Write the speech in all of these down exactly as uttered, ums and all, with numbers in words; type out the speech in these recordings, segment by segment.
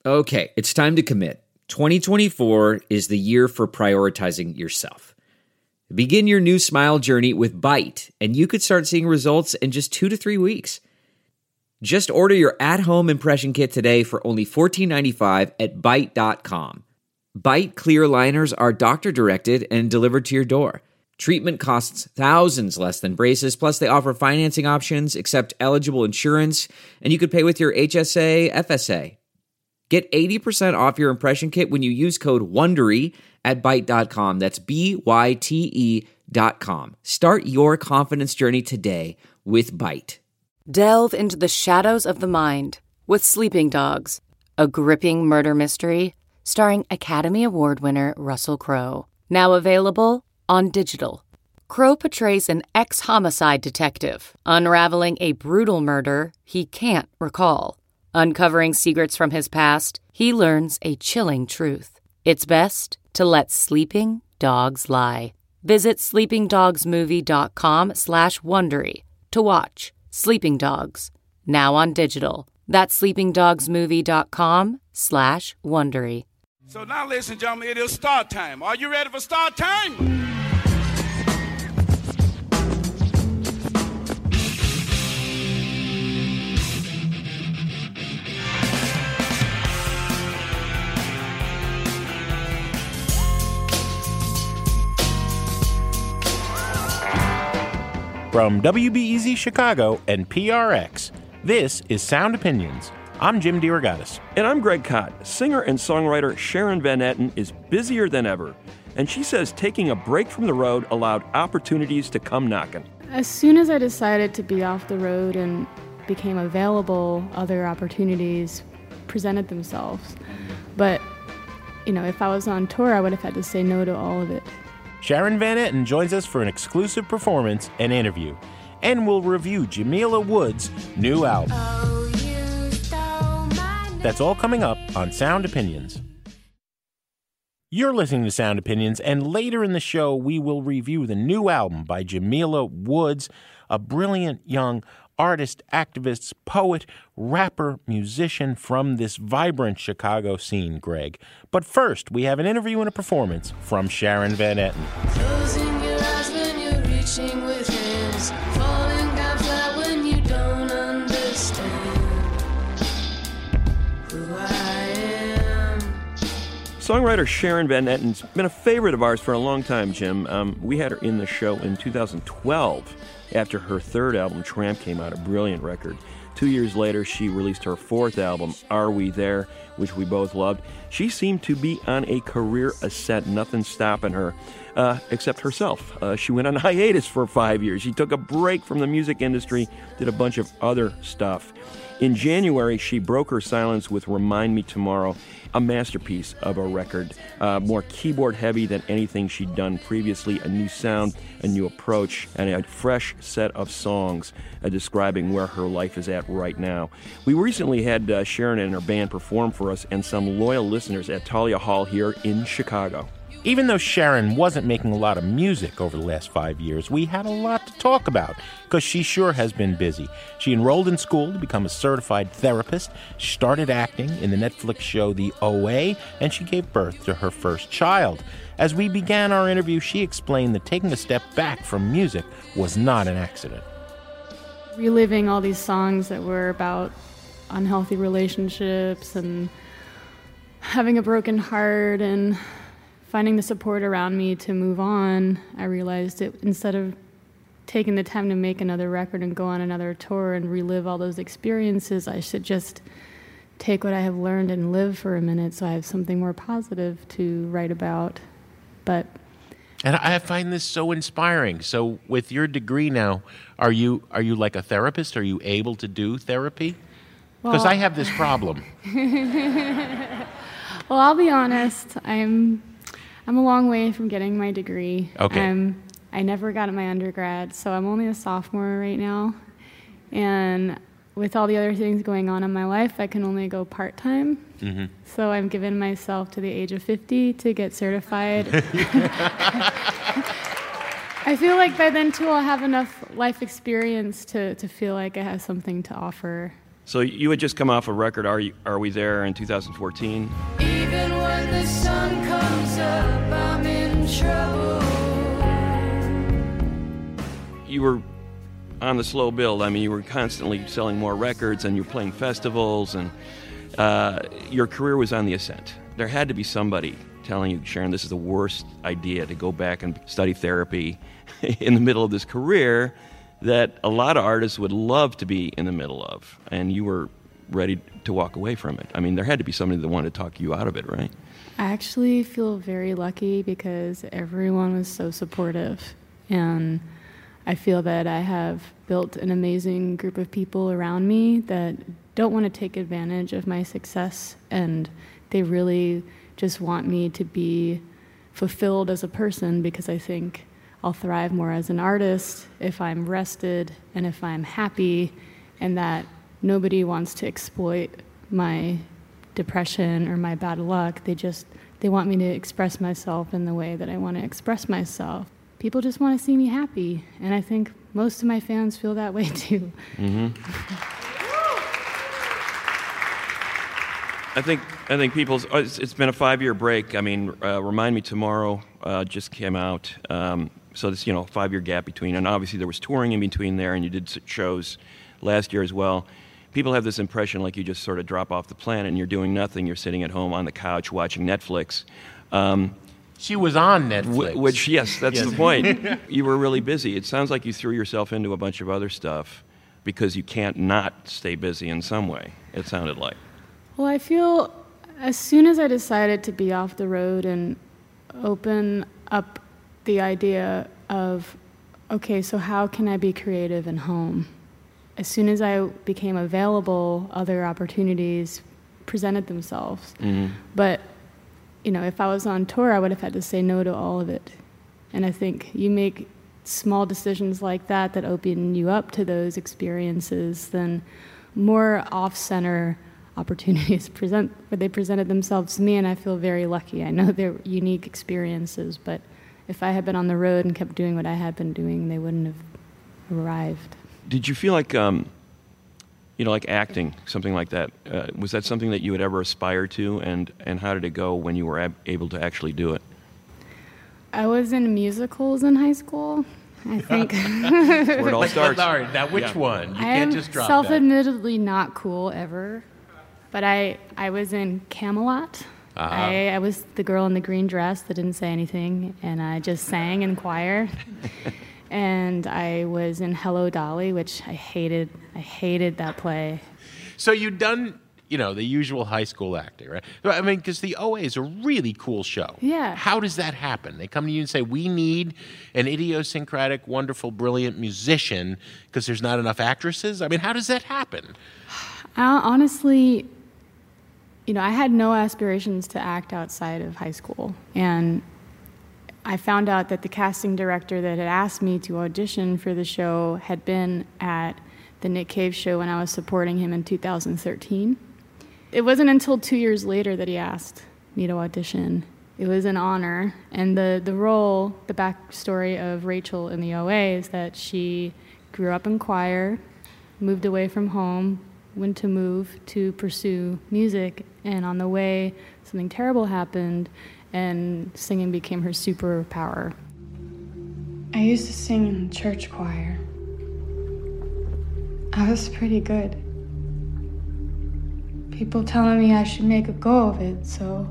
Okay, it's time to commit. twenty twenty-four is the year for prioritizing yourself. Begin your new smile journey with Byte, and you could start seeing results in just two to three weeks. Just order your at-home impression kit today for only fourteen ninety-five at byte dot com. Byte clear aligners are doctor-directed and delivered to your door. Treatment costs thousands less than braces, plus they offer financing options, accept eligible insurance, and you could pay with your H S A, F S A. Get eighty percent off your impression kit when you use code WONDERY at byte dot com. That's B Y T E dot com. Start your confidence journey today with Byte. Delve into the shadows of the mind with Sleeping Dogs, a gripping murder mystery starring Academy Award winner Russell Crowe. Now available on digital. Crowe portrays an ex-homicide detective unraveling a brutal murder he can't recall. Uncovering secrets from his past, he learns a chilling truth. It's best to let sleeping dogs lie. Visit sleepingdogsmovie.com slash Wondery to watch Sleeping Dogs, now on digital. That's sleepingdogsmovie.com slash Wondery. So now, ladies and gentlemen, it is start time. Are you ready for start time? From W B E Z Chicago and P R X, this is Sound Opinions. I'm Jim DeRogatis. And I'm Greg Kot. Singer and songwriter Sharon Van Etten is busier than ever, and she says taking a break from the road allowed opportunities to come knocking. As soon as I decided to be off the road and became available, other opportunities presented themselves. But, you know, if I was on tour, I would have had to say no to all of it. Sharon Van Etten joins us for an exclusive performance and interview, and we'll review Jamila Woods' new album. Oh, you stole my name. That's all coming up on Sound Opinions. You're listening to Sound Opinions, and later in the show, we will review the new album by Jamila Woods, a brilliant young artist, activist, poet, rapper, musician from this vibrant Chicago scene, Greg. But first, we have an interview and a performance from Sharon Van Etten. Closing your eyes when you're reaching with hands, falling down flat when you don't understand who I am. Songwriter Sharon Van Etten's been a favorite of ours for a long time, Jim. Um, we had her in the show in two thousand twelve. After her third album, Tramp, came out, a brilliant record. Two years later, she released her fourth album, Are We There?, which we both loved. She seemed to be on a career ascent, nothing stopping her, uh, except herself. Uh, she went on hiatus for five years. She took a break from the music industry, did a bunch of other stuff. In January, she broke her silence with Remind Me Tomorrow, a masterpiece of a record, uh, more keyboard-heavy than anything she'd done previously, a new sound, a new approach, and a fresh set of songs uh, describing where her life is at right now. We recently had uh, Sharon and her band perform for us and some loyal listeners at Talia Hall here in Chicago. Even though Sharon wasn't making a lot of music over the last five years, we had a lot to talk about, because she sure has been busy. She enrolled in school to become a certified therapist, she started acting in the Netflix show The O A, and she gave birth to her first child. As we began our interview, she explained that taking a step back from music was not an accident. Reliving all these songs that were about unhealthy relationships and having a broken heart and finding the support around me to move on, I realized that instead of taking the time to make another record and go on another tour and relive all those experiences, I should just take what I have learned and live for a minute so I have something more positive to write about. But And I find this so inspiring. So with your degree now, are you are you like a therapist? Are you able to do therapy? Because well, I have this problem. Well, I'll be honest, I'm I'm a long way from getting my degree. Okay. Um, I never got my undergrad, so I'm only a sophomore right now. And with all the other things going on in my life, I can only go part-time. Mm-hmm. So I've given myself to the age of fifty to get certified. I feel like by then, too, I'll have enough life experience to, to feel like I have something to offer So you had just come off a record, Are You, Are We There, in two thousand fourteen. Even when the sun comes up, I'm in trouble. You were on the slow build. I mean, you were constantly selling more records, and you were playing festivals, and uh, your career was on the ascent. There had to be somebody telling you, Sharon, this is the worst idea to go back and study therapy in the middle of this career that a lot of artists would love to be in the middle of, and you were ready to walk away from it. I mean, there had to be somebody that wanted to talk you out of it, right? I actually feel very lucky because everyone was so supportive, and I feel that I have built an amazing group of people around me that don't want to take advantage of my success, and they really just want me to be fulfilled as a person, because I think I'll thrive more as an artist if I'm rested and if I'm happy, and that nobody wants to exploit my depression or my bad luck. They just, they want me to express myself in the way that I want to express myself. People just want to see me happy, and I think most of my fans feel that way too. Mm-hmm. I think I think people's. Oh, it's, it's been a five-year break. I mean, uh, Remind Me Tomorrow uh, just came out, um, so this you know five-year gap between, and obviously there was touring in between there, and you did shows last year as well. People have this impression like you just sort of drop off the planet and you're doing nothing. You're sitting at home on the couch watching Netflix. Um, She was on Netflix. w- which, yes, that's Yes. the point. You were really busy. It sounds like you threw yourself into a bunch of other stuff because you can't not stay busy in some way, it sounded like. Well, I feel as soon as I decided to be off the road and open up the idea of, okay, so how can I be creative and home? As soon as I became available, other opportunities presented themselves. Mm-hmm. But, you know, if I was on tour, I would have had to say no to all of it. And I think you make small decisions like that that open you up to those experiences, then more off-center opportunities present where they presented themselves to me, and I feel very lucky. I know they're unique experiences, but if I had been on the road and kept doing what I had been doing, they wouldn't have arrived. Did you feel like, um, you know, like acting, something like that? Uh, was that something that you had ever aspired to, and, and how did it go when you were ab- able to actually do it? I was in musicals in high school, I think. Where it all But, starts. all right, now which Yeah. one? You I can't am just drop that. self-admittedly not cool ever, but I, I was in Camelot. Uh-huh. I, I was the girl in the green dress that didn't say anything, and I just sang in choir. And I was in Hello, Dolly, which I hated. I hated that play. So you've done, you know, the usual high school acting, right? I mean, because the O A is a really cool show. Yeah. How does that happen? They come to you and say, we need an idiosyncratic, wonderful, brilliant musician because there's not enough actresses? I mean, how does that happen? I, honestly, you know, I had no aspirations to act outside of high school. And I found out that the casting director that had asked me to audition for the show had been at the Nick Cave show when I was supporting him in two thousand thirteen. It wasn't until two years later that he asked me to audition. It was an honor. And the, the role, the backstory of Rachel in the O A is that she grew up in choir, moved away from home, went to move to pursue music, and on the way, something terrible happened, and singing became her superpower. I used to sing in church choir. I was pretty good. People telling me I should make a go of it, so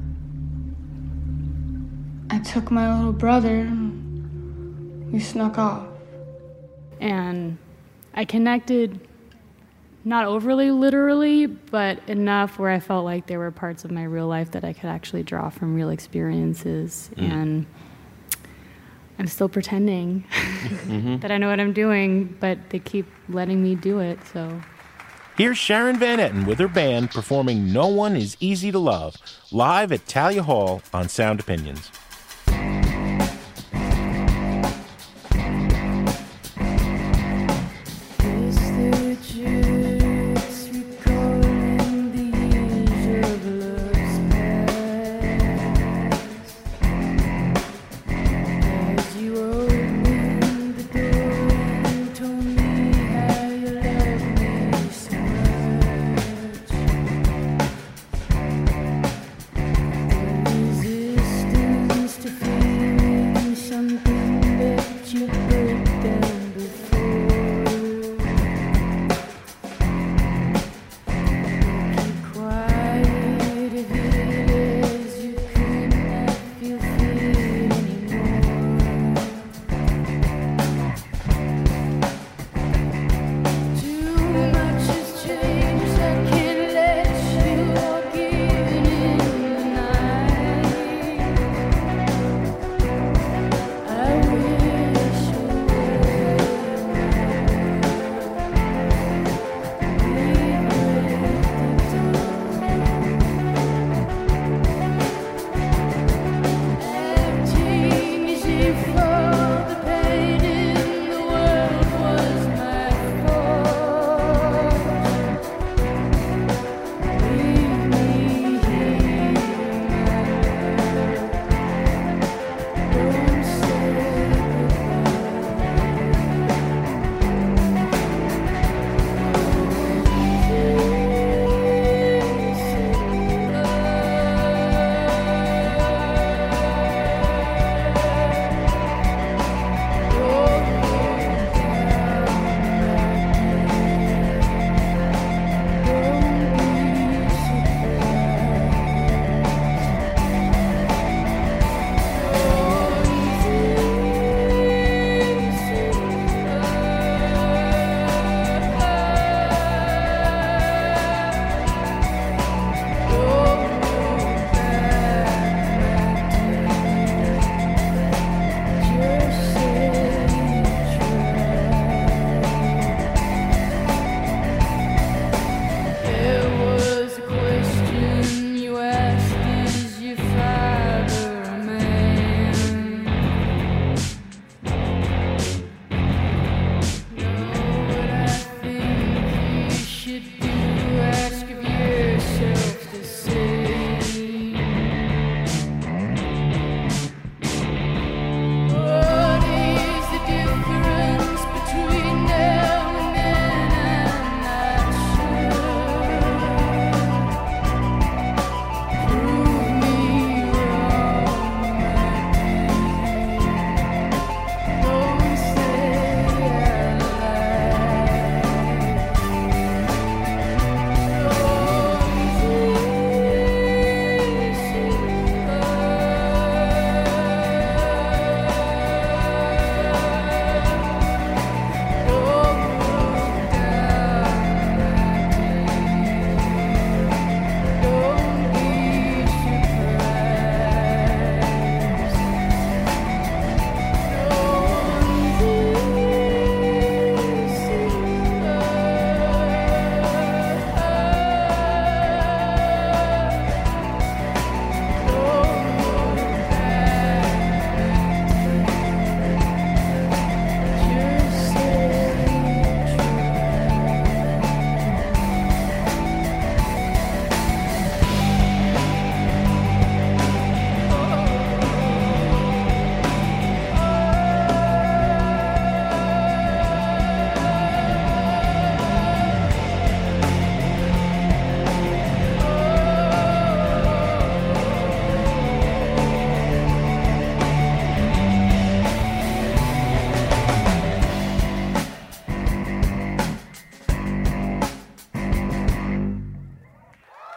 I took my little brother and we snuck off. And I connected, not overly literally, but enough where I felt like there were parts of my real life that I could actually draw from real experiences. Mm. And I'm still pretending mm-hmm. that I know what I'm doing, but they keep letting me do it, so. Here's Sharon Van Etten with her band performing No One Is Easy to Love, live at Talia Hall on Sound Opinions.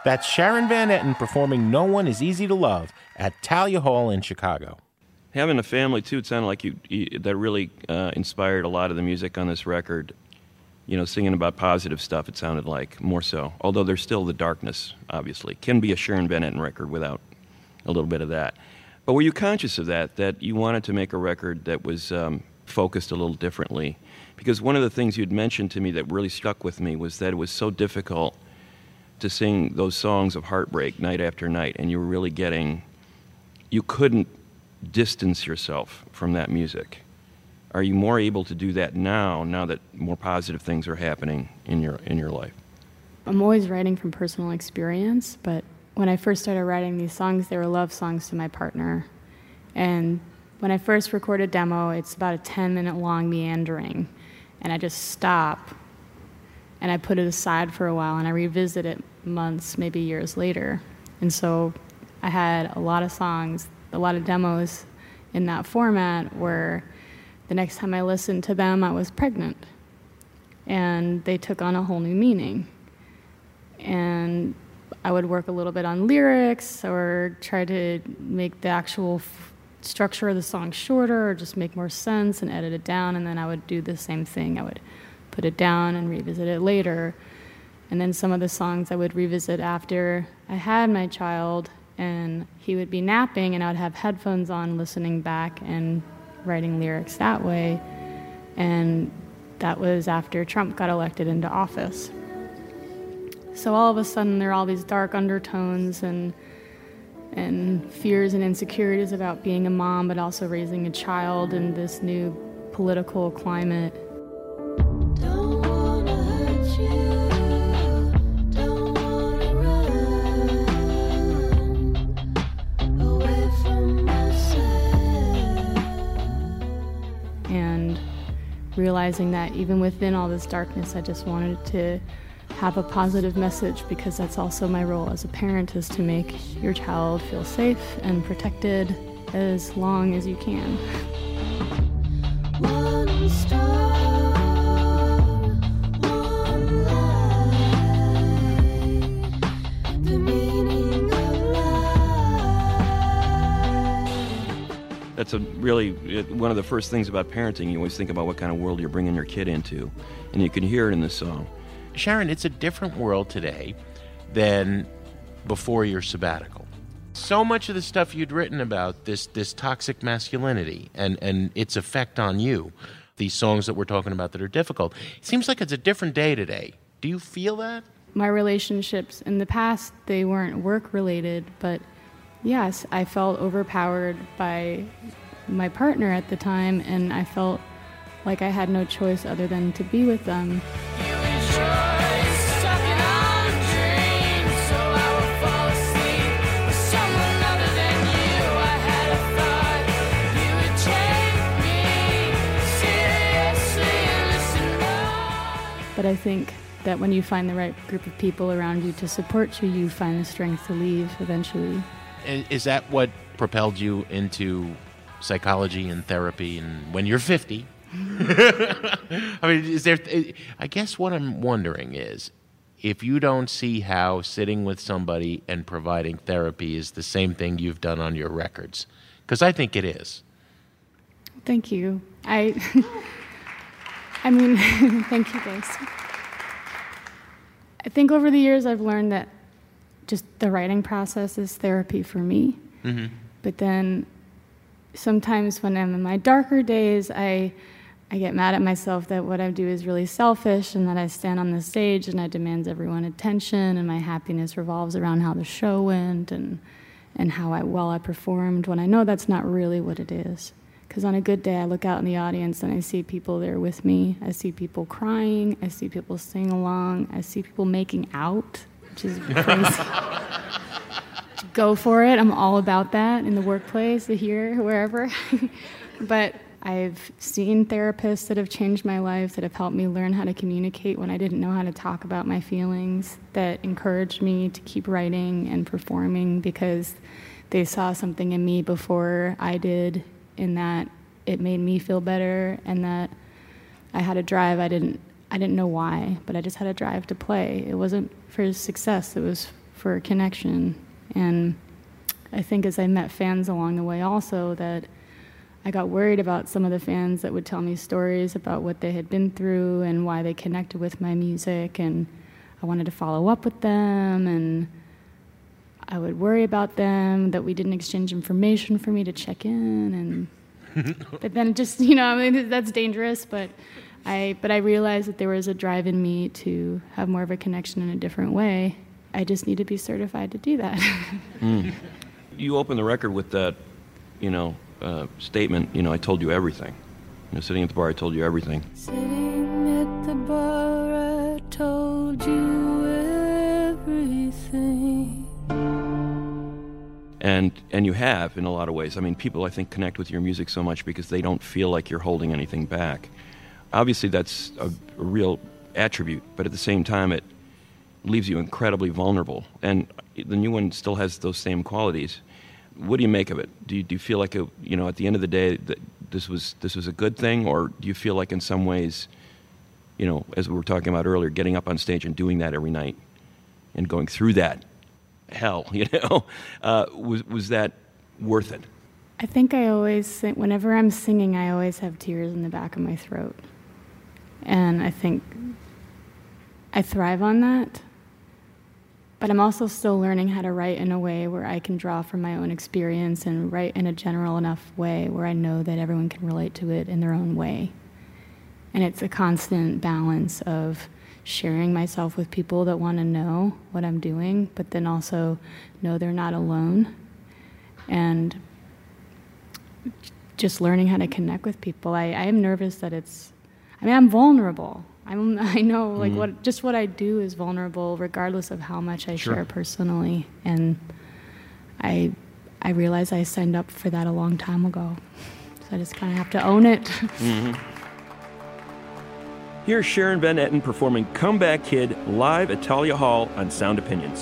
That's Sharon Van Etten performing No One Is Easy to Love at Thalia Hall in Chicago. Having a family, too, it sounded like you, you that really uh, inspired a lot of the music on this record. You know, singing about positive stuff, it sounded like, more so. Although there's still the darkness, obviously. Can be a Sharon Van Etten record without a little bit of that. But were you conscious of that, that you wanted to make a record that was um, focused a little differently? Because one of the things you'd mentioned to me that really stuck with me was that it was so difficult to sing those songs of heartbreak night after night, and you were really getting, you couldn't distance yourself from that music. Are you more able to do that now, now that more positive things are happening in your in your life? I'm always writing from personal experience, but when I first started writing these songs, they were love songs to my partner. And when I first recorded a demo, it's about a ten-minute long meandering, and I just stop, and I put it aside for a while, and I revisit it months, maybe years later. And so I had a lot of songs, a lot of demos in that format where the next time I listened to them, I was pregnant. And they took on a whole new meaning. And I would work a little bit on lyrics or try to make the actual f- structure of the song shorter or just make more sense and edit it down. And then I would do the same thing. I would put it down and revisit it later. And then some of the songs I would revisit after I had my child, and he would be napping, and I would have headphones on listening back and writing lyrics that way. And that was after Trump got elected into office. So all of a sudden there are all these dark undertones and and fears and insecurities about being a mom, but also raising a child in this new political climate. Don't wanna hurt you. Don't wanna run away from myself. And realizing that even within all this darkness, I just wanted to have a positive message, because that's also my role as a parent, is to make your child feel safe and protected as long as you can. One star, one light, the meaning of life. That's a really, it, one of the first things about parenting. You always think about what kind of world you're bringing your kid into, and you can hear it in this song. Sharon, it's a different world today than before your sabbatical. So much of the stuff you'd written about, this this toxic masculinity and, and its effect on you, these songs that we're talking about that are difficult, it seems like it's a different day today. Do you feel that? My relationships in the past, they weren't work-related, but yes, I felt overpowered by my partner at the time, and I felt like I had no choice other than to be with them. But I think that when you find the right group of people around you to support you, you find the strength to leave eventually. Is that what propelled you into psychology and therapy and when you're fifty? I mean, is there, I guess what I'm wondering is, if you don't see how sitting with somebody and providing therapy is the same thing you've done on your records, because I think it is. Thank you. I... I mean, thank you guys. I think over the years I've learned that just the writing process is therapy for me. Mm-hmm. But then sometimes when I'm in my darker days, I I get mad at myself that what I do is really selfish, and that I stand on the stage and I demand everyone attention, and my happiness revolves around how the show went and and how I, well I performed, when I know that's not really what it is. Because on a good day, I look out in the audience and I see people there with me. I see people crying. I see people sing along. I see people making out, which is crazy. Go for it. I'm all about that in the workplace, here, wherever. But I've seen therapists that have changed my life, that have helped me learn how to communicate when I didn't know how to talk about my feelings, that encouraged me to keep writing and performing because they saw something in me before I did, in that it made me feel better, and that I had a drive. I didn't I didn't know why, but I just had a drive to play. It wasn't for success, it was for a connection. And I think as I met fans along the way also, that I got worried about some of the fans that would tell me stories about what they had been through and why they connected with my music, and I wanted to follow up with them, and I would worry about them, that we didn't exchange information for me to check in, and but then just, you know, I mean, that's dangerous, but I but I realized that there was a drive in me to have more of a connection in a different way. I just need to be certified to do that. mm. You open the record with that, you know, uh, statement, you know, I told you everything. You know, sitting at the bar, I told you everything. Sitting at the bar, I told you everything. And and you have, in a lot of ways. I mean, people, I think, connect with your music so much because they don't feel like you're holding anything back. Obviously, that's a, a real attribute, but at the same time, it leaves you incredibly vulnerable. And the new one still has those same qualities. What do you make of it? Do you, do you feel like, a, you know, at the end of the day, that this was this was a good thing, or do you feel like in some ways, you know, as we were talking about earlier, getting up on stage and doing that every night and going through that hell, you know, uh, was was that worth it? I think I always sing, whenever I'm singing, I always have tears in the back of my throat. And I think I thrive on that. But I'm also still learning how to write in a way where I can draw from my own experience and write in a general enough way where I know that everyone can relate to it in their own way. And it's a constant balance of sharing myself with people that want to know what I'm doing, but then also know they're not alone. And just learning how to connect with people. I, I am nervous that it's, I mean, I'm vulnerable. I'm, I know, like, mm-hmm. what just what I do is vulnerable, regardless of how much I sure. share personally. And I, I realize I signed up for that a long time ago, so I just kind of have to own it. Mm-hmm. Here's Sharon Van Etten performing Comeback Kid live at Talia Hall on Sound Opinions.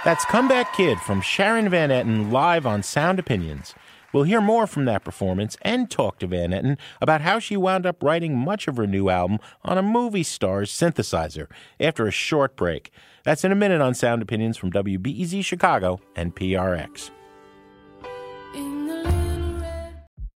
That's Comeback Kid from Sharon Van Etten live on Sound Opinions. We'll hear more from that performance and talk to Van Etten about how she wound up writing much of her new album on a movie star's synthesizer after a short break. That's in a minute on Sound Opinions from W B E Z Chicago and P R X. In the little red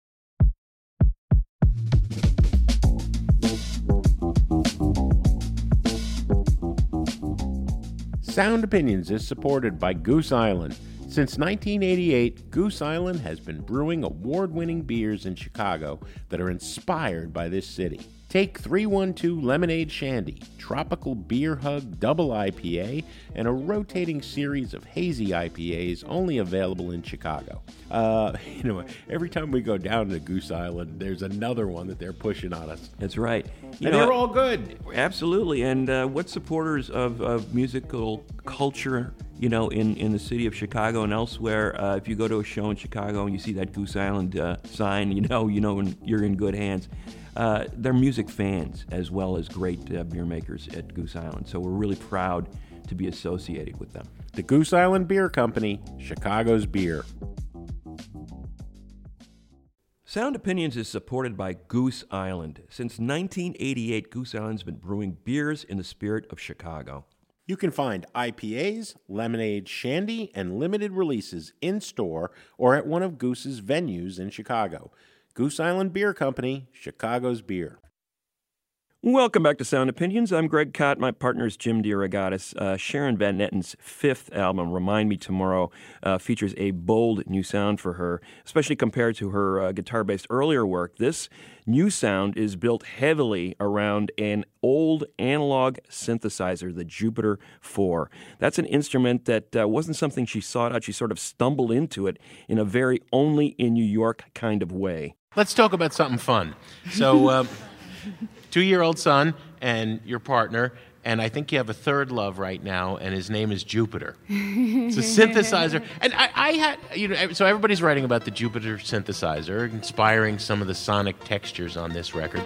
Sound Opinions is supported by Goose Island. Since nineteen eighty-eight, Goose Island has been brewing award-winning beers in Chicago that are inspired by this city. Take three one two Lemonade Shandy, Tropical Beer Hug Double I P A, and a rotating series of hazy I P As only available in Chicago. Uh, you know, every time we go down to Goose Island, there's another one that they're pushing on us. That's right. You and know, they're all good. Absolutely. And uh, what supporters of, of musical culture, you know, in, in the city of Chicago and elsewhere, uh, if you go to a show in Chicago and you see that Goose Island uh, sign, you know, you know you're in good hands. Uh, they're music fans as well as great uh, beer makers at Goose Island. So we're really proud to be associated with them. The Goose Island Beer Company, Chicago's beer. Sound Opinions is supported by Goose Island. Since nineteen eighty-eight, Goose Island's been brewing beers in the spirit of Chicago. You can find I P As, lemonade, shandy, and limited releases in-store or at one of Goose's venues in Chicago. Goose Island Beer Company, Chicago's beer. Welcome back to Sound Opinions. I'm Greg Kot. My partner is Jim DeRogatis. Uh, Sharon Van Etten's fifth album, Remind Me Tomorrow, uh, features a bold new sound for her, especially compared to her uh, guitar-based earlier work. This new sound is built heavily around an old analog synthesizer, the Jupiter four. That's an instrument that uh, wasn't something she sought out. She sort of stumbled into it in a very only in New York kind of way. Let's talk about something fun. So, uh, two-year-old son and your partner, and I think you have a third love right now, and his name is Jupiter. It's a synthesizer. And I, I had, you know, so everybody's writing about the Jupiter synthesizer, inspiring some of the sonic textures on this record,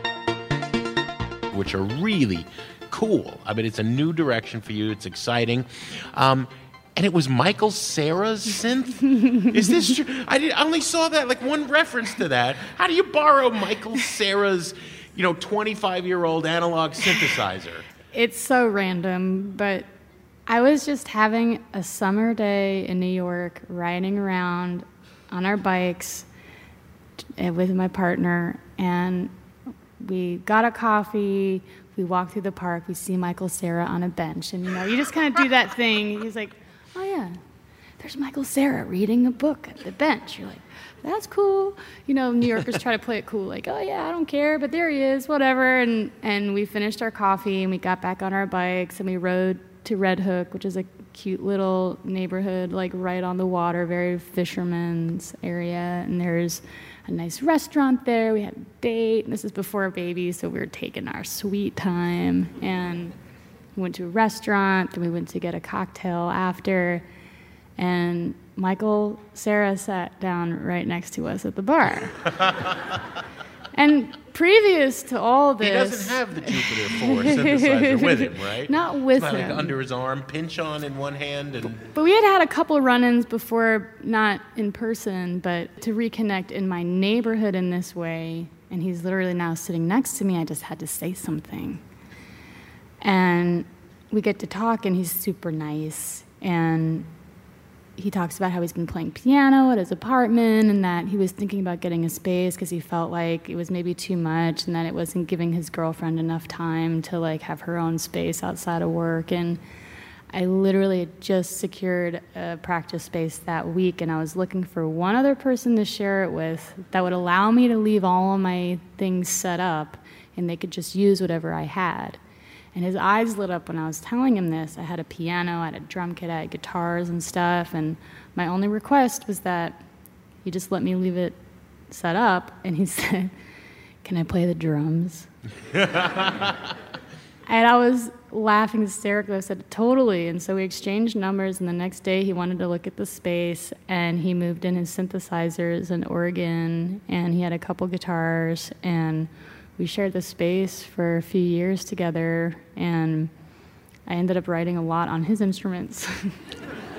which are really cool. I mean, it's a new direction for you. It's exciting. Um, and it was Michael Cera's synth? Is this true? I, did, I only saw that, like, one reference to that. How do you borrow Michael Cera's, you know, twenty-five-year-old analog synthesizer? It's so random, but I was just having a summer day in New York, riding around on our bikes t- with my partner, and we got a coffee, we walked through the park, we see Michael Cera on a bench, and, you know, you just kind of do that thing. He's like, oh, yeah, there's Michael Cera reading a book at the bench. You're like, that's cool. You know, New Yorkers try to play it cool, like, oh, yeah, I don't care, but there he is, whatever. And, and we finished our coffee, and we got back on our bikes, and we rode to Red Hook, which is a cute little neighborhood, like right on the water, very fisherman's area. And there's a nice restaurant there. We had a date. And this is before a baby, so we were taking our sweet time. And we went to a restaurant, then we went to get a cocktail after. And Michael Cera sat down right next to us at the bar. And previous to all this... He doesn't have the Jupiter four synthesizer with him, right? Not with it's not him. Like under his arm, pinch on in one hand. and. But we had had a couple run-ins before, not in person, but to reconnect in my neighborhood in this way. And he's literally now sitting next to me. I just had to say something. And we get to talk, and he's super nice. And he talks about how he's been playing piano at his apartment and that he was thinking about getting a space because he felt like it was maybe too much and that it wasn't giving his girlfriend enough time to like have her own space outside of work. And I literally had just secured a practice space that week, and I was looking for one other person to share it with that would allow me to leave all of my things set up and they could just use whatever I had. And his eyes lit up when I was telling him this. I had a piano, I had a drum kit, I had guitars and stuff, and my only request was that he just let me leave it set up, and he said, can I play the drums? And I was laughing hysterically. I said, totally. And so we exchanged numbers, and the next day he wanted to look at the space, and he moved in his synthesizers and organ, and he had a couple guitars, and we shared the space for a few years together, and I ended up writing a lot on his instruments.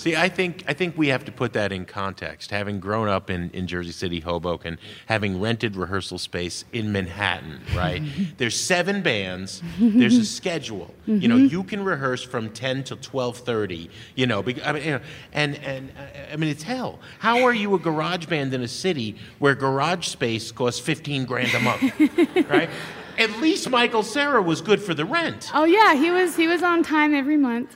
See, I think I think we have to put that in context. Having grown up in, in Jersey City, Hoboken, having rented rehearsal space in Manhattan, right? There's seven bands. There's a schedule. Mm-hmm. You know, you can rehearse from ten till twelve thirty. You know, I mean, you know, and and uh, I mean, it's hell. How are you a garage band in a city where garage space costs fifteen grand a month, right? At least Michael Cera was good for the rent. Oh yeah, he was he was on time every month.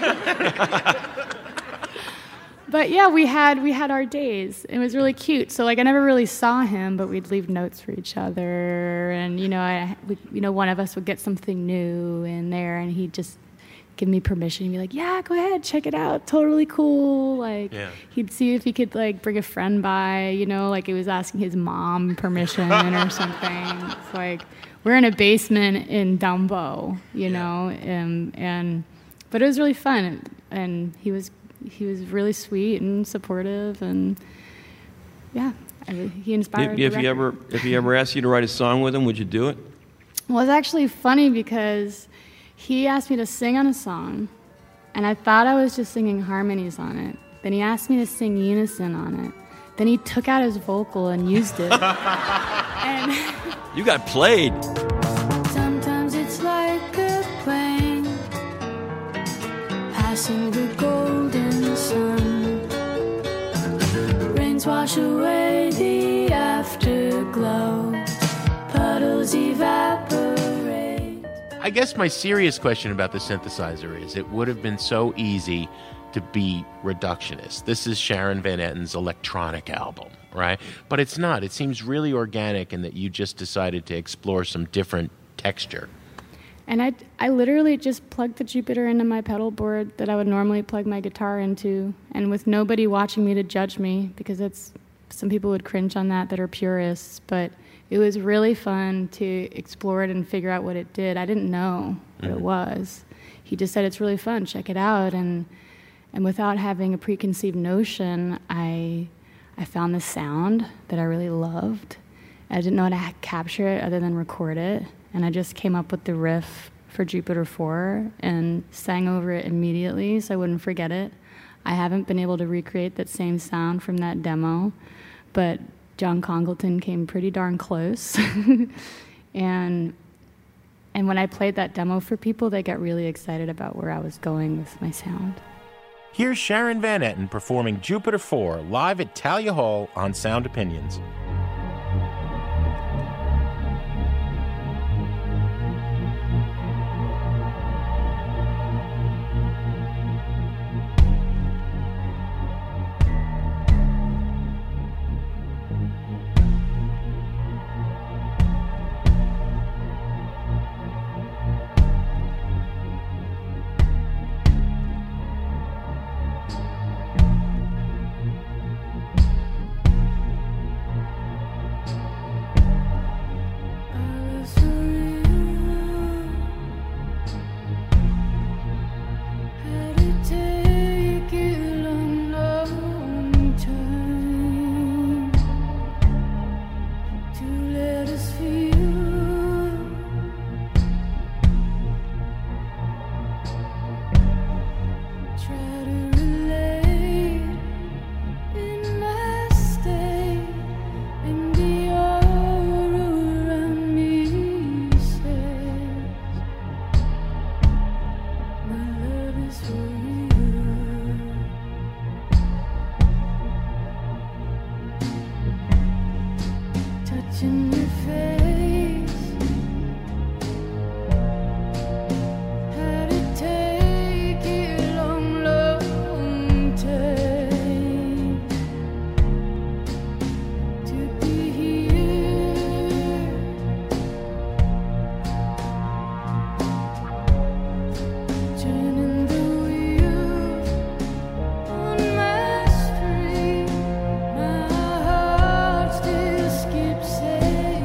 But yeah, we had we had our days. It was really cute. So like I never really saw him, but we'd leave notes for each other, and you know, I we, you know, one of us would get something new in there, and he'd just give me permission and be like, "Yeah, go ahead, check it out. Totally cool." Like yeah. He'd see if he could like bring a friend by, you know, like he was asking his mom permission or something. It's like we're in a basement in Dumbo, you yeah. know, and and but it was really fun, and he was. He was really sweet and supportive, and yeah, I, he inspired. If, if he ever, if he ever asked you to write a song with him, would you do it? Well, it's actually funny because he asked me to sing on a song, and I thought I was just singing harmonies on it. Then he asked me to sing unison on it. Then he took out his vocal and used it. And you got played. Sometimes it's like a plane passing the golden sun. Rains wash away the afterglow. Puddles evaporate. I guess my serious question about the synthesizer is it would have been so easy to be reductionist. This is Sharon Van Etten's electronic album, right? But it's not. It seems really organic in that you just decided to explore some different texture. And I, I literally just plugged the Jupiter into my pedal board that I would normally plug my guitar into, and with nobody watching me to judge me, because it's some people would cringe on that that are purists, but it was really fun to explore it and figure out what it did. I didn't know what mm-hmm. it was. He just said, it's really fun, check it out, and and without having a preconceived notion, I I found this sound that I really loved. I didn't know how to capture it other than record it. And I just came up with the riff for Jupiter four and sang over it immediately so I wouldn't forget it. I haven't been able to recreate that same sound from that demo, but John Congleton came pretty darn close. and and when I played that demo for people, they got really excited about where I was going with my sound. Here's Sharon Van Etten performing Jupiter four live at Thalia Hall on Sound Opinions. Say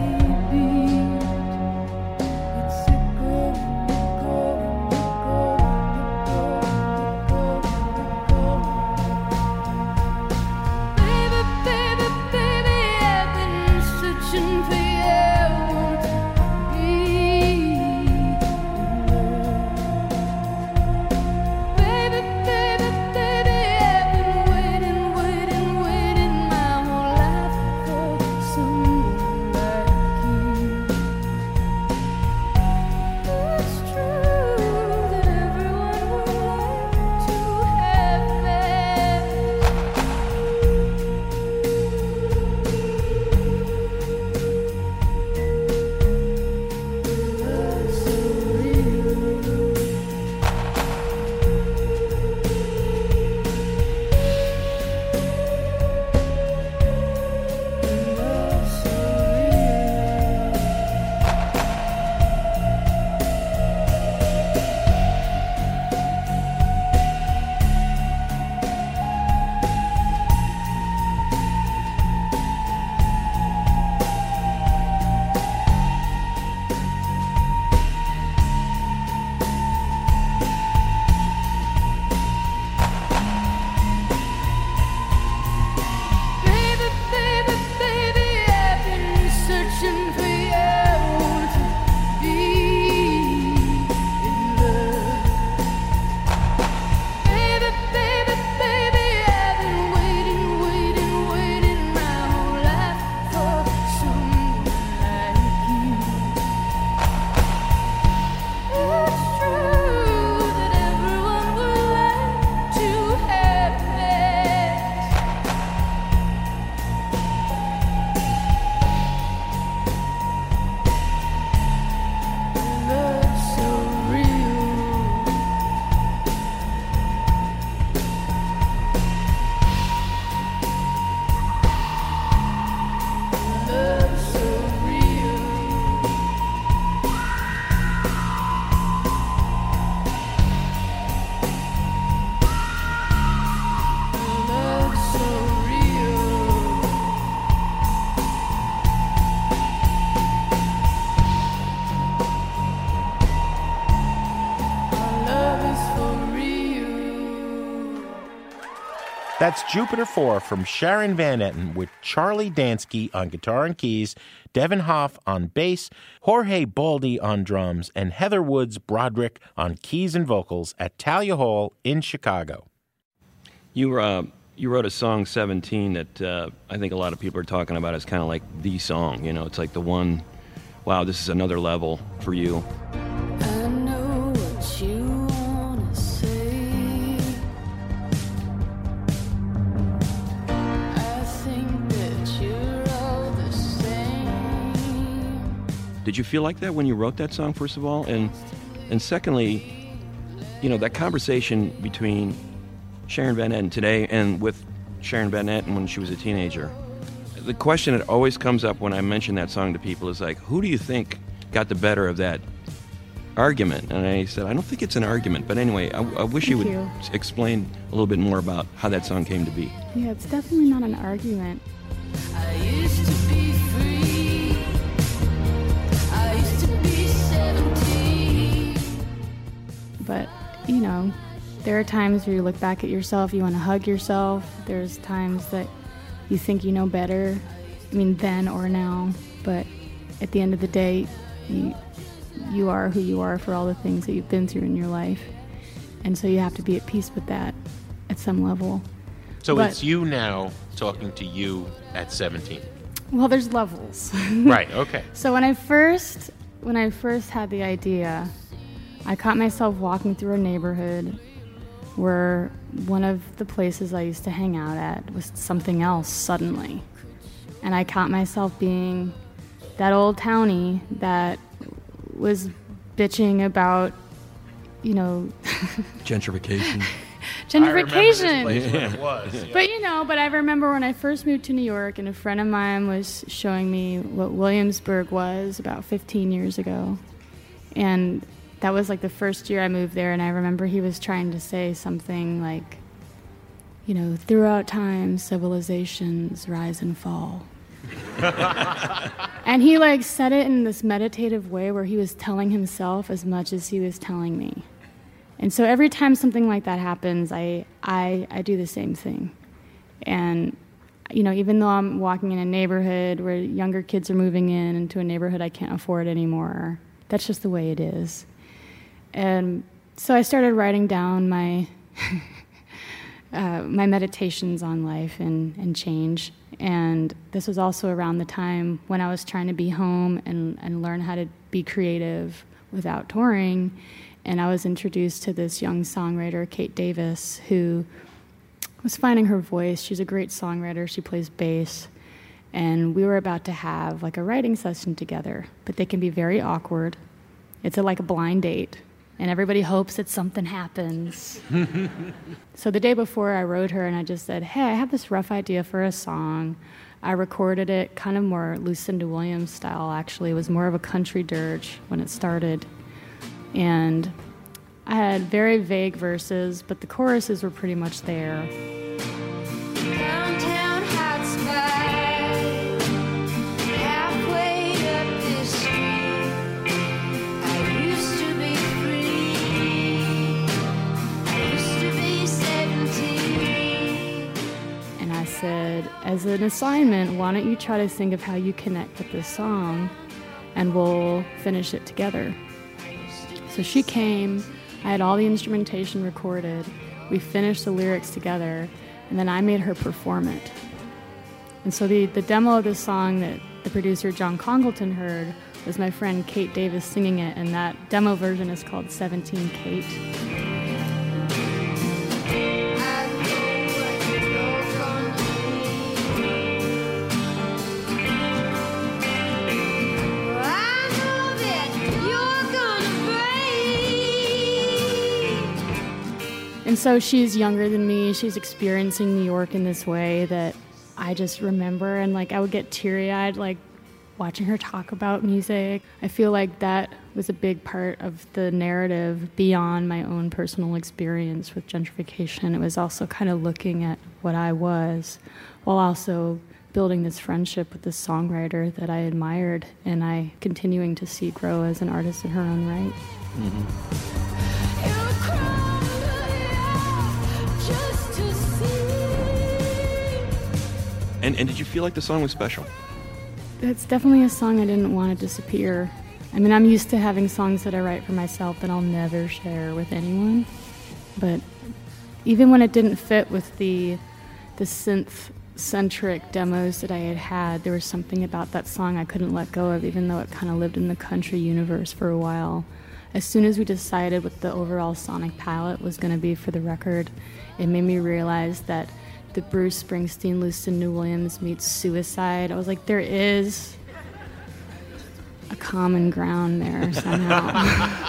That's Jupiter four from Sharon Van Etten with Charlie Dansky on guitar and keys, Devin Hoff on bass, Jorge Baldi on drums, and Heather Woods Broderick on keys and vocals at Talia Hall in Chicago. You uh, you wrote a song, seventeen, that uh, I think a lot of people are talking about as kind of like the song. You know, it's like the one, wow, this is another level for you. I know what you wanna say. I think that you're all the same. Did you feel like that when you wrote that song, first of all? And and secondly, you know, that conversation between Sharon Van Etten today and with Sharon Van Etten when she was a teenager. The question that always comes up when I mention that song to people is like, who do you think got the better of that argument? And I said, I don't think it's an argument. But anyway, I, I wish you would you. explain a little bit more about how that song came to be. Yeah, it's definitely not an argument. I used to be free. I used to be seventeen. But, you know, there are times where you look back at yourself, you want to hug yourself. There's times that you think you know better, I mean, then or now. But at the end of the day, you you are who you are for all the things that you've been through in your life. And so you have to be at peace with that at some level. So But- it's you now talking to you at seventeen. Well, there's levels. Right, okay. So when I first when I first had the idea, I caught myself walking through a neighborhood where one of the places I used to hang out at was something else suddenly. And I caught myself being that old townie that was bitching about, you know, Gentrification. gentrification. It was. Yeah. But you know, but I remember when I first moved to New York and a friend of mine was showing me what Williamsburg was about fifteen years ago. And that was like the first year I moved there, and I remember he was trying to say something like, you know, throughout time, civilizations rise and fall. And he like said it in this meditative way where he was telling himself as much as he was telling me. And so every time something like that happens, I, I, I do the same thing. And, you know, even though I'm walking in a neighborhood where younger kids are moving in into a neighborhood I can't afford anymore, that's just the way it is. And so I started writing down my uh, my meditations on life and, and change. And this was also around the time when I was trying to be home and, and learn how to be creative without touring. And I was introduced to this young songwriter, Kate Davis, who was finding her voice. She's a great songwriter. She plays bass. And we were about to have like a writing session together, but they can be very awkward. It's a, like a blind date, and everybody hopes that something happens. So the day before, I wrote her, and I just said, hey, I have this rough idea for a song. I recorded it kind of more Lucinda Williams style, actually. It was more of a country dirge when it started. And I had very vague verses, but the choruses were pretty much there. Downtown hot spot, halfway up this street. I used to be free. I used to be seventeen. And I said, as an assignment, why don't you try to think of how you connect with this song, and we'll finish it together. So she came, I had all the instrumentation recorded, we finished the lyrics together, and then I made her perform it. And so the, the demo of this song that the producer John Congleton heard was my friend Kate Davis singing it, and that demo version is called seventeen Kate. I know what you're gonna be. I know that you're gonna break. And so she's younger than me. She's experiencing New York in this way that I just remember. And like I would get teary-eyed, like watching her talk about music. I feel like that was a big part of the narrative beyond my own personal experience with gentrification. It was also kind of looking at what I was while also building this friendship with this songwriter that I admired and I continuing to see grow as an artist in her own right. You cried just to see. And, and did you feel like the song was special? It's definitely a song I didn't want to disappear. I mean, I'm used to having songs that I write for myself that I'll never share with anyone. But even when it didn't fit with the the synth-centric demos that I had had, there was something about that song I couldn't let go of, even though it kind of lived in the country universe for a while. As soon as we decided what the overall sonic palette was going to be for the record, it made me realize that the Bruce Springsteen, Lucinda Williams meets Suicide, I was like, there is a common ground there somehow.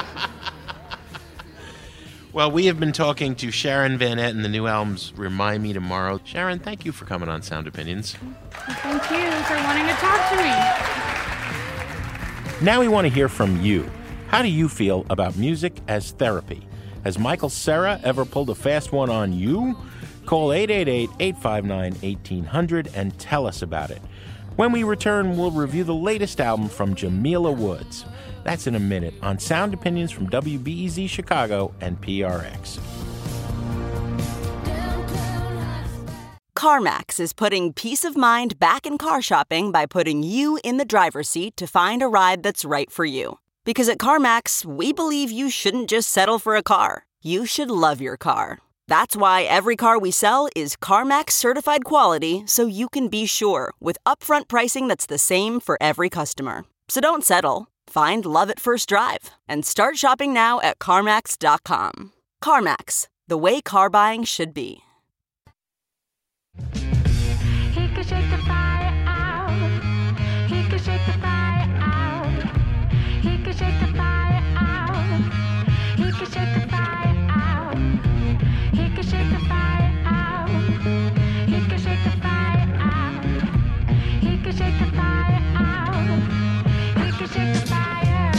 Well, we have been talking to Sharon Van Etten. The new album's Remind Me Tomorrow. Sharon, thank you for coming on Sound Opinions. Well, thank you for wanting to talk to me. Now we want to hear from you. How do you feel about music as therapy? Has Michael Cera ever pulled a fast one on you? Call eight eight eight, eight five nine, one eight hundred and tell us about it. When we return, we'll review the latest album from Jamila Woods. That's in a minute on Sound Opinions from W B E Z Chicago and P R X. CarMax is putting peace of mind back in car shopping by putting you in the driver's seat to find a ride that's right for you. Because at CarMax, we believe you shouldn't just settle for a car. You should love your car. That's why every car we sell is CarMax certified quality, so you can be sure with upfront pricing that's the same for every customer. So don't settle. Find love at first drive and start shopping now at CarMax dot com. CarMax, the way car buying should be. He could shake the fire out. He could shake the fire out. He could shake the fire out. He could shake the fire out. He could shake the fire out. He could shake the fire out. He could shake the fire out. He could shake the fire out.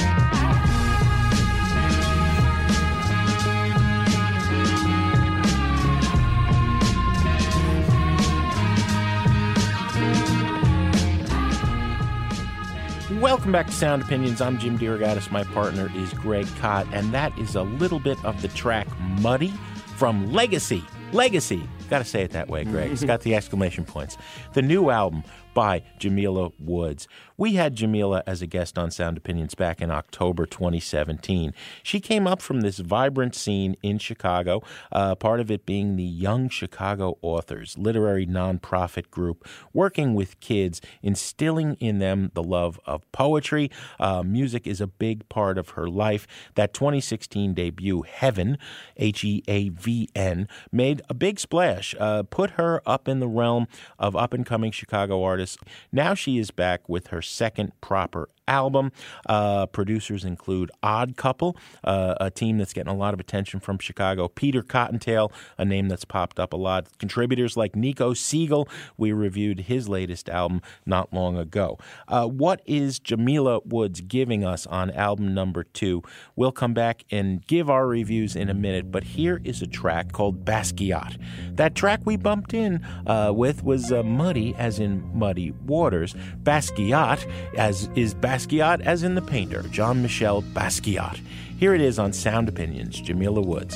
Welcome back to Sound Opinions. I'm Jim DeRogatis. My partner is Greg Kot, and that is a little bit of the track Muddy from Legacy. Legacy. Got to say it that way, Greg. It's got the exclamation points. The new album by Jamila Woods. We had Jamila as a guest on Sound Opinions back in October twenty seventeen. She came up from this vibrant scene in Chicago, uh, part of it being the Young Chicago Authors, literary nonprofit group working with kids, instilling in them the love of poetry. Uh, music is a big part of her life. That twenty sixteen debut, Heaven, H E A V N, made a big splash, uh, put her up in the realm of up-and-coming Chicago artists. Now she is back with her second proper album. Uh, producers include Odd Couple, uh, a team that's getting a lot of attention from Chicago. Peter Cottontail, a name that's popped up a lot. Contributors like Nico Siegel. We reviewed his latest album not long ago. Uh, what is Jamila Woods giving us on album number two? We'll come back and give our reviews in a minute, but here is a track called Basquiat. That track we bumped in uh, with was uh, Muddy, as in muddy waters. Basquiat, as is Basquiat. Basquiat, as in the painter, Jean-Michel Basquiat. Here it is on Sound Opinions, Jamila Woods.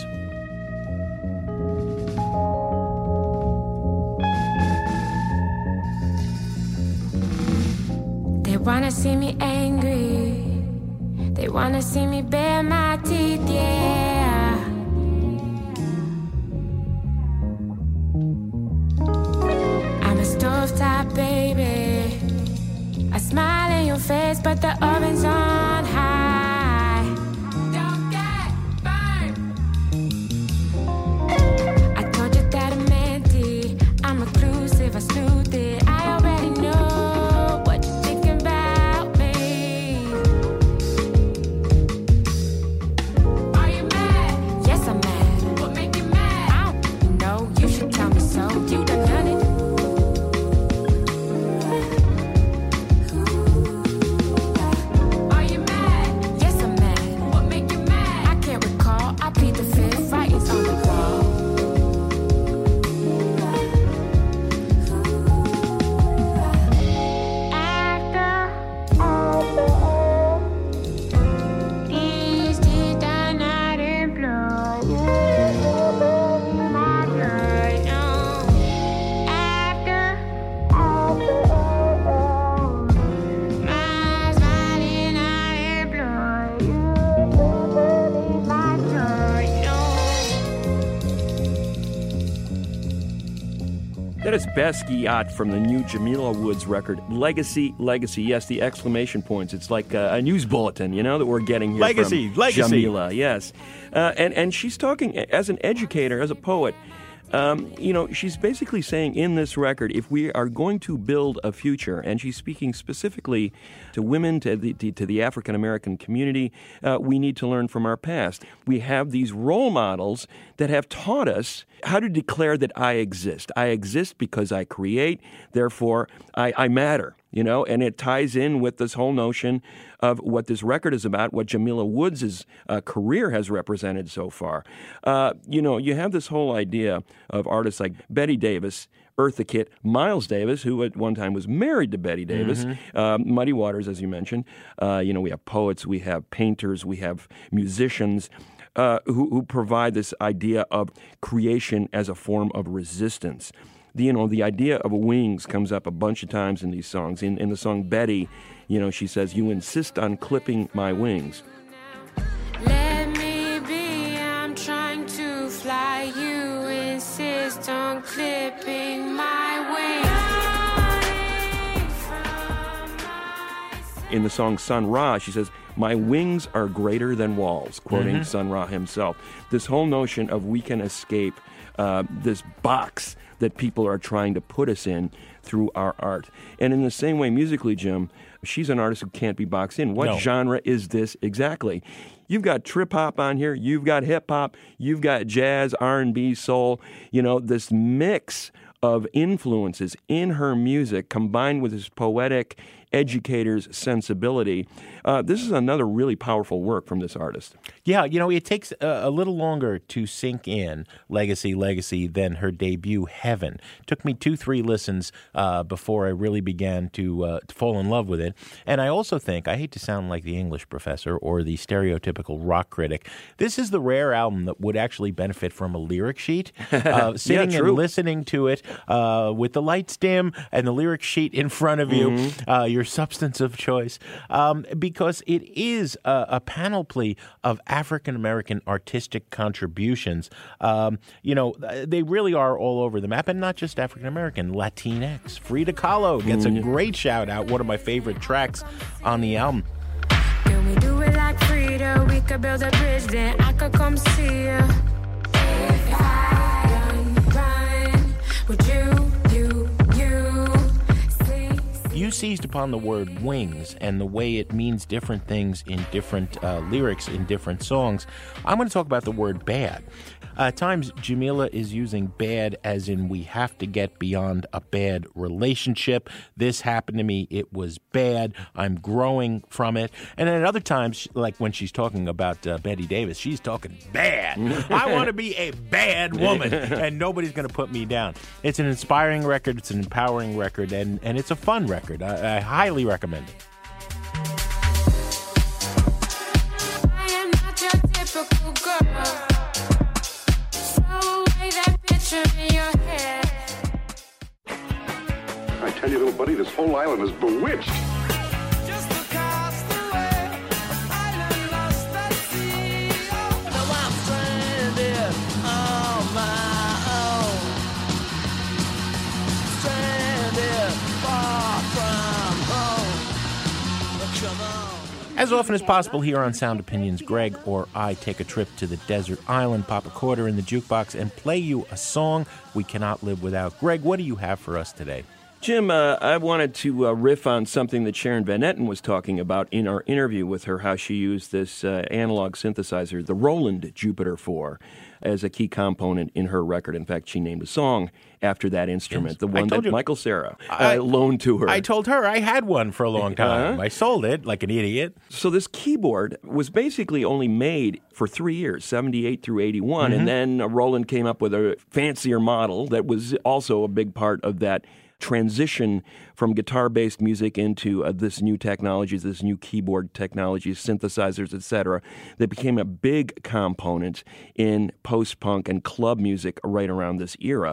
They wanna see me angry. They wanna see me bare my teeth, yeah. I'm a stovetop baby. I smile in your face, but the oven's on high. Don't get burned. I told you that I'm empty. I'm reclusive, I snooped it. I already know what you're thinking about me. Are you mad? Yes, I'm mad. What make you mad? I don't know. You should tell me so. You done done it. Are you mad? Basquiat from the new Jamila Woods record, Legacy, Legacy. Yes, the exclamation points. It's like a, a news bulletin, you know, that we're getting here Legacy, from Legacy. Jamila, yes. Uh, and, and she's talking as an educator, as a poet. Um, you know, she's basically saying in this record, if we are going to build a future, and she's speaking specifically to women, to the, to the African-American community, uh, we need to learn from our past. We have these role models that have taught us how to declare that I exist. I exist because I create, therefore I, I matter. You know, and it ties in with this whole notion of what this record is about, what Jamila Woods' uh, career has represented so far. Uh, you know, you have this whole idea of artists like Betty Davis, Eartha Kitt, Miles Davis, who at one time was married to Betty Davis, mm-hmm. uh, Muddy Waters, as you mentioned. Uh, you know, we have poets, we have painters, we have musicians. Uh, who, who provide this idea of creation as a form of resistance. The, you know, the idea of wings comes up a bunch of times in these songs. In, in the song Betty, you know, she says, "You insist on clipping my wings." Let me be, I'm trying to fly. You insist on clipping my wings. In the song Sun Ra, she says, "My wings are greater than walls," quoting Mm-hmm. Sun Ra himself. This whole notion of we can escape uh, this box that people are trying to put us in through our art. And in the same way, musically, Jim, she's an artist who can't be boxed in. What No. genre is this exactly? You've got trip-hop on here, you've got hip-hop, you've got jazz, R and B, soul, you know, this mix of influences in her music combined with this poetic educator's sensibility. Uh, this is another really powerful work from this artist. Yeah, you know, it takes a, a little longer to sink in Legacy, Legacy than her debut, Heaven. It took me two, three listens uh, before I really began to, uh, to fall in love with it. And I also think, I hate to sound like the English professor or the stereotypical rock critic, this is the rare album that would actually benefit from a lyric sheet. Uh, sitting yeah, and listening to it uh, with the lights dim and the lyric sheet in front of you, mm-hmm. uh, your substance of choice, um, because it is a, a panoply of African-American artistic contributions. Um, you know, they really are all over the map, and not just African-American, Latinx. Frida Kahlo gets mm. a great shout-out, one of my favorite tracks on the album. Can we do it like Frida? We could build a bridge, then I could come see you. If I run, run, would you, you, you see? You seized upon the word wings and the way it means different things in different uh, lyrics in different songs. I'm going to talk about the word bad. Uh, at times, Jamila is using bad as in we have to get beyond a bad relationship. This happened to me. It was bad. I'm growing from it. And then at other times, like when she's talking about uh, Betty Davis, she's talking bad. I want to be a bad woman, and nobody's going to put me down. It's an inspiring record. It's an empowering record, and, and it's a fun record. I, I highly recommend it. I am not your typical girl. In your head. I tell you, little buddy, this whole island is bewitched. Just across the way, island lost at sea. Oh, now I'm stranded on my own. Stranded far from home. Come on. As often as possible here on Sound Opinions, Greg or I take a trip to the desert island, pop a quarter in the jukebox, and play you a song we cannot live without. Greg, what do you have for us today? Jim, uh, I wanted to uh, riff on something that Sharon Van Etten was talking about in our interview with her, how she used this uh, analog synthesizer, the Roland Jupiter four, as a key component in her record. In fact, she named a song after that instrument, the one that you, Michael Cera uh, loaned to her. I told her I had one for a long time. Uh-huh. I sold it like an idiot. So this keyboard was basically only made for three years, seventy-eight through eighty-one, mm-hmm. and then uh, Roland came up with a fancier model that was also a big part of that transition from guitar-based music into uh, this new technologies, this new keyboard technologies, synthesizers, et cetera, that became a big component in post-punk and club music right around this era.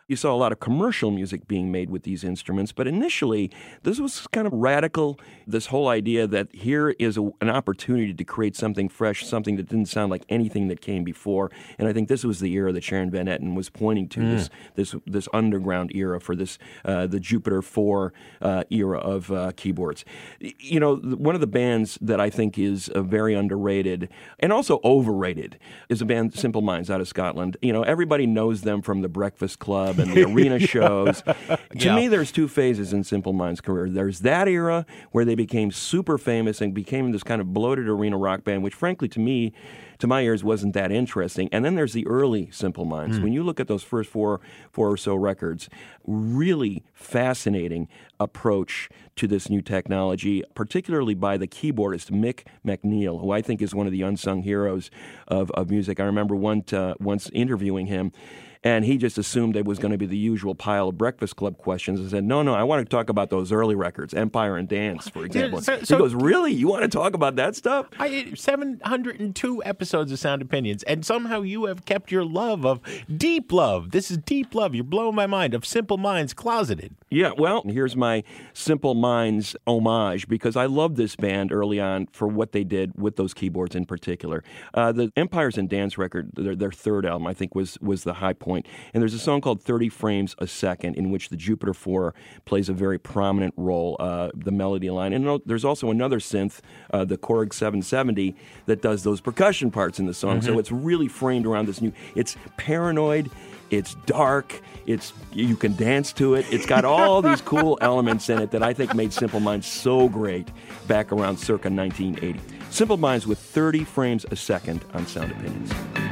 You saw a lot of commercial music being made with these instruments, but initially, this was kind of radical, this whole idea that here is a, an opportunity to create something fresh, something that didn't sound like anything that came before. And I think this was the era that Sharon Van Etten was pointing to, mm. this this this underground era for this, uh, the Jupiter four uh, era of uh, keyboards. You know, one of the bands that I think is uh, very underrated and also overrated is a band, Simple Minds, out of Scotland. You know, everybody knows them from the Breakfast Club and the arena shows. To yeah. me, there's two phases in Simple Minds' career. There's that era where they became super famous and became this kind of bloated arena rock band, which frankly, to me, to my ears, wasn't that interesting. And then there's the early Simple Minds. Mm. When you look at those first four, four or so records, really fascinating approach to this new technology, particularly by the keyboardist Mick McNeil, who I think is one of the unsung heroes of, of music. I remember one, uh, once interviewing him, and he just assumed it was going to be the usual pile of Breakfast Club questions and said, no, no, I want to talk about those early records, Empire and Dance, for example. Yeah, so, so, he goes, really? You want to talk about that stuff? I, seven hundred two episodes of Sound Opinions, and somehow you have kept your love of deep love. This is deep love. You're blowing my mind, of Simple Minds closeted. Yeah, well, here's my Simple Minds homage, because I loved this band early on for what they did with those keyboards in particular. Uh, the Empires and Dance record, their, their third album, I think, was was the high point. And there's a song called thirty frames a second in which the Jupiter four plays a very prominent role, uh, the melody line. And there's also another synth, uh, the Korg seven seventy, that does those percussion parts in the song. Mm-hmm. So it's really framed around this new, it's paranoid, it's dark, it's you can dance to it. It's got all these cool elements in it that I think made Simple Minds so great back around circa nineteen eighty. Simple Minds with thirty frames a second on Sound Opinions.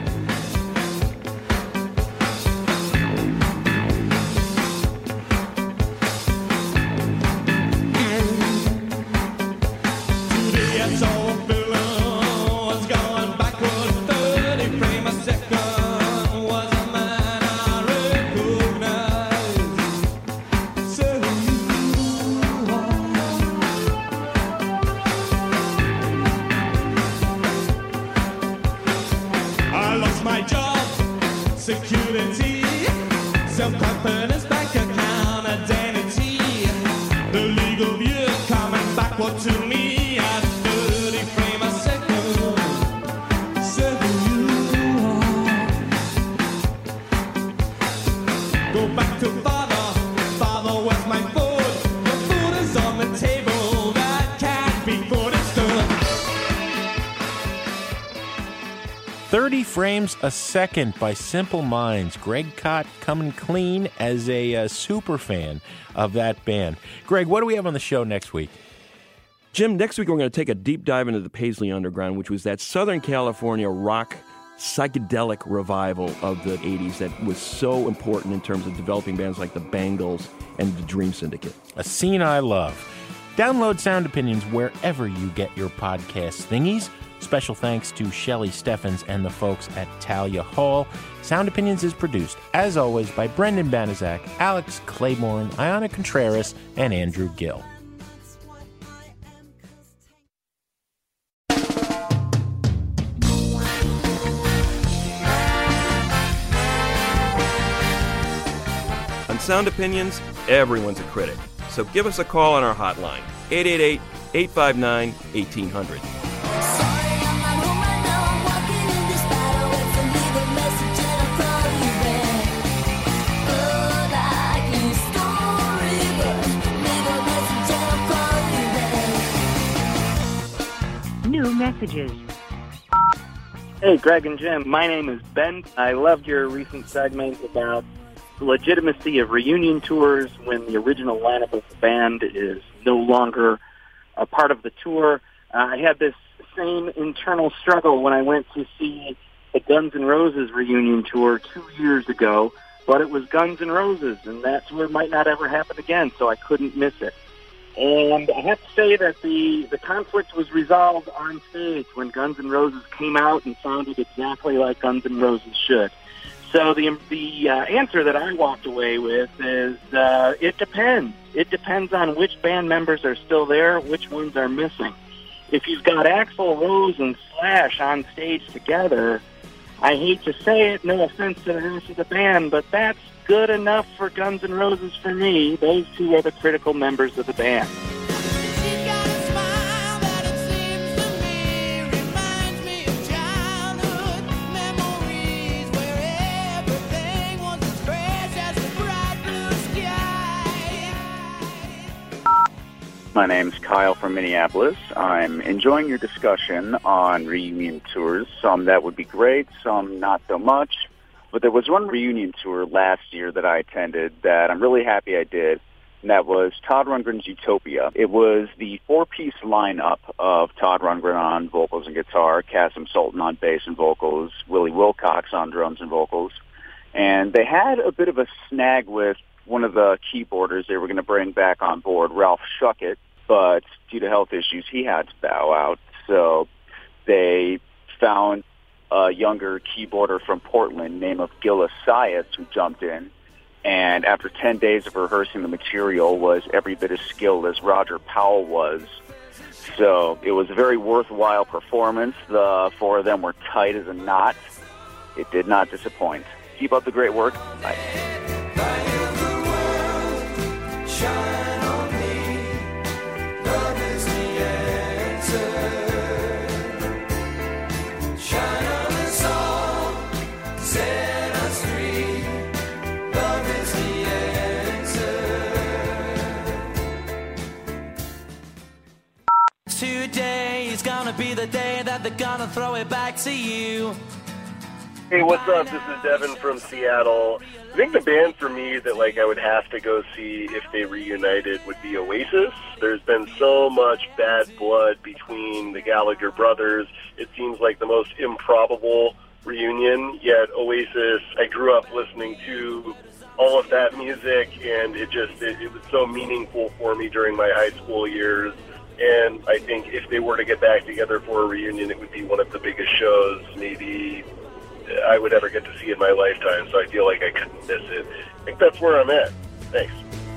thirty frames a second by Simple Minds. Greg Kot coming clean as a uh, super fan of that band. Greg, what do we have on the show next week? Jim, next week we're going to take a deep dive into the Paisley Underground, which was that Southern California rock psychedelic revival of the eighties that was so important in terms of developing bands like the Bangles and the Dream Syndicate. A scene I love. Download Sound Opinions wherever you get your podcast thingies. Special thanks to Shelley Steffens and the folks at Talia Hall. Sound Opinions is produced, as always, by Brendan Banaszak, Alex Claiborne, Ayana Contreras, and Andrew Gill. On Sound Opinions, everyone's a critic. So give us a call on our hotline, eight eight eight, eight five nine, one eight hundred. Messages. Hey, Greg and Jim. My name is Ben. I loved your recent segment about the legitimacy of reunion tours when the original lineup of the band is no longer a part of the tour. Uh, I had this same internal struggle when I went to see the Guns N' Roses reunion tour two years ago, but it was Guns N' Roses, and that tour might not ever happen again, so I couldn't miss it. And I have to say that the, the conflict was resolved on stage when Guns N' Roses came out and sounded exactly like Guns N' Roses should. So the the uh, answer that I walked away with is uh, it depends. It depends on which band members are still there, which ones are missing. If you've got Axl Rose and Slash on stage together, I hate to say it, no offense to the rest of the band, but that's good enough for Guns N' Roses for me. Those two are the critical members of the band. My name's Kyle from Minneapolis. I'm enjoying your discussion on reunion tours. Some that would be great, some not so much. But there was one reunion tour last year that I attended that I'm really happy I did, and that was Todd Rundgren's Utopia. It was the four-piece lineup of Todd Rundgren on vocals and guitar, Kasim Sultan on bass and vocals, Willie Wilcox on drums and vocals. And they had a bit of a snag with one of the keyboarders they were going to bring back on board, Ralph Schuckett, but due to health issues, he had to bow out. So they found a younger keyboarder from Portland named of Gilles Sayas who jumped in, and after ten days of rehearsing the material was every bit as skilled as Roger Powell was. So it was a very worthwhile performance. The four of them were tight as a knot. It did not disappoint. Keep up the great work. Bye. Shine on me, love is the answer. Shine on us all, set us free. Love is the answer. Today is gonna be the day that they're gonna throw it back to you. Hey, what's up? This is Devin from Seattle. I think the band for me that like I would have to go see if they reunited would be Oasis. There's been so much bad blood between the Gallagher brothers. It seems like the most improbable reunion, yet Oasis, I grew up listening to all of that music, and it just it, it was so meaningful for me during my high school years. And I think if they were to get back together for a reunion, it would be one of the biggest shows maybe I would ever get to see in my lifetime, so I feel like I couldn't miss it. I think that's where I'm at. Thanks.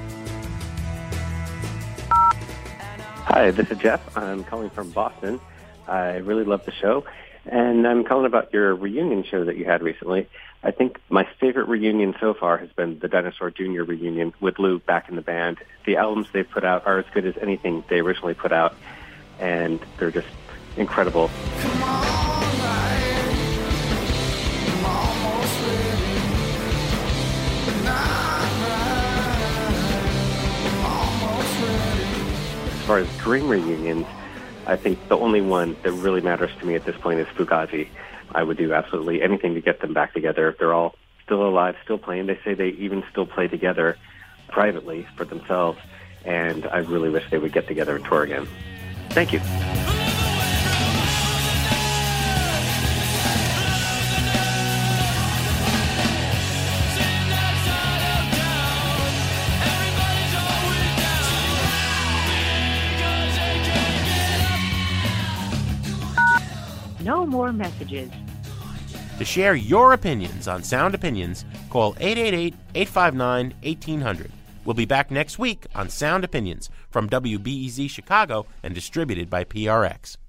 Hi, this is Jeff. I'm calling from Boston. I really love the show, and I'm calling about your reunion show that you had recently. I think my favorite reunion so far has been the Dinosaur Junior reunion with Lou back in the band. The albums they've put out are as good as anything they originally put out, and they're just incredible. Come on, right. I'm almost ready, but not right. I'm almost ready. As far as dream reunions, I think the only one that really matters to me at this point is Fugazi. I would do absolutely anything to get them back together. They're all still alive, still playing. They say they even still play together privately for themselves, and I really wish they would get together and tour again. Thank you. No more messages. To share your opinions on Sound Opinions, call eight eight eight, eight five nine, one eight zero zero. We'll be back next week on Sound Opinions from W B E Z Chicago and distributed by P R X.